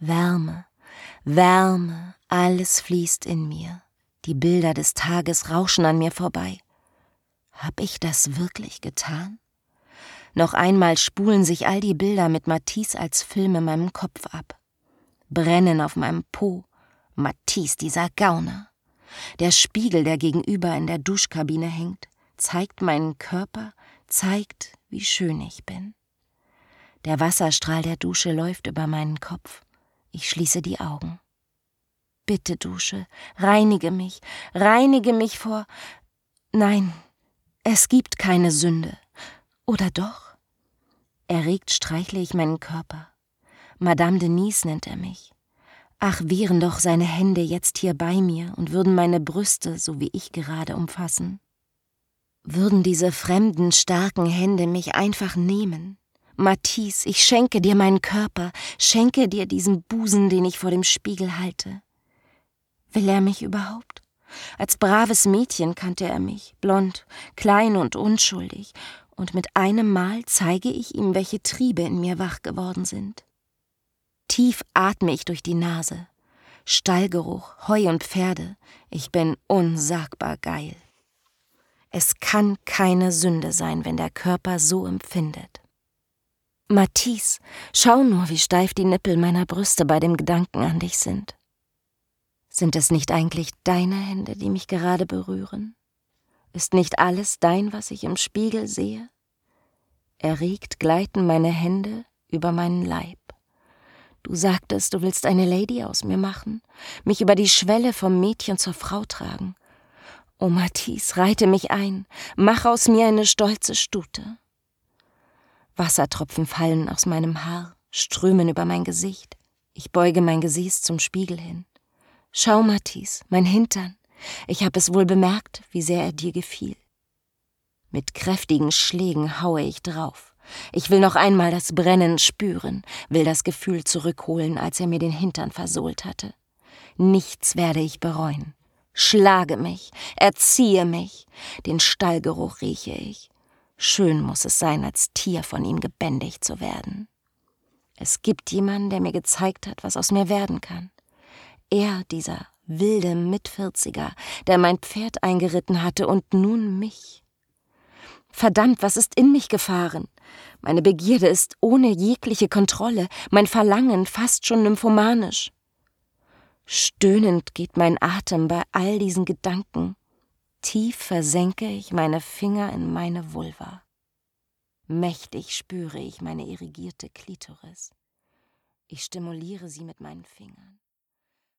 Wärme, Wärme, alles fließt in mir. Die Bilder des Tages rauschen an mir vorbei. Hab ich das wirklich getan? Noch einmal spulen sich all die Bilder mit Matisse als Film in meinem Kopf ab. Brennen auf meinem Po. Matisse, dieser Gauner. Der Spiegel, der gegenüber in der Duschkabine hängt, zeigt meinen Körper, zeigt, wie schön ich bin. Der Wasserstrahl der Dusche läuft über meinen Kopf. Ich schließe die Augen. Bitte, Dusche, reinige mich vor... Nein, es gibt keine Sünde. Oder doch? Erregt streichle ich meinen Körper. Madame Denise nennt er mich. Ach, wären doch seine Hände jetzt hier bei mir und würden meine Brüste, so wie ich gerade, umfassen. Würden diese fremden, starken Hände mich einfach nehmen. Matisse, ich schenke dir meinen Körper, schenke dir diesen Busen, den ich vor dem Spiegel halte. Will er mich überhaupt? Als braves Mädchen kannte er mich, blond, klein und unschuldig, und mit einem Mal zeige ich ihm, welche Triebe in mir wach geworden sind. Tief atme ich durch die Nase. Stallgeruch, Heu und Pferde. Ich bin unsagbar geil. Es kann keine Sünde sein, wenn der Körper so empfindet. Matisse, schau nur, wie steif die Nippel meiner Brüste bei dem Gedanken an dich sind. Sind es nicht eigentlich deine Hände, die mich gerade berühren? Ist nicht alles dein, was ich im Spiegel sehe? Erregt gleiten meine Hände über meinen Leib. Du sagtest, du willst eine Lady aus mir machen, mich über die Schwelle vom Mädchen zur Frau tragen. Oh Matisse, reite mich ein, mach aus mir eine stolze Stute. Wassertropfen fallen aus meinem Haar, strömen über mein Gesicht. Ich beuge mein Gesäß zum Spiegel hin. Schau, Matisse, mein Hintern. Ich habe es wohl bemerkt, wie sehr er dir gefiel. Mit kräftigen Schlägen haue ich drauf. Ich will noch einmal das Brennen spüren, will das Gefühl zurückholen, als er mir den Hintern versohlt hatte. Nichts werde ich bereuen. Schlage mich, erziehe mich, den Stallgeruch rieche ich. Schön muss es sein, als Tier von ihm gebändigt zu werden. Es gibt jemanden, der mir gezeigt hat, was aus mir werden kann. Er, dieser wilde Mitvierziger, der mein Pferd eingeritten hatte und nun mich. Verdammt, was ist in mich gefahren? Meine Begierde ist ohne jegliche Kontrolle, mein Verlangen fast schon nymphomanisch. Stöhnend geht mein Atem bei all diesen Gedanken. Tief versenke ich meine Finger in meine Vulva. Mächtig spüre ich meine irrigierte Klitoris. Ich stimuliere sie mit meinen Fingern.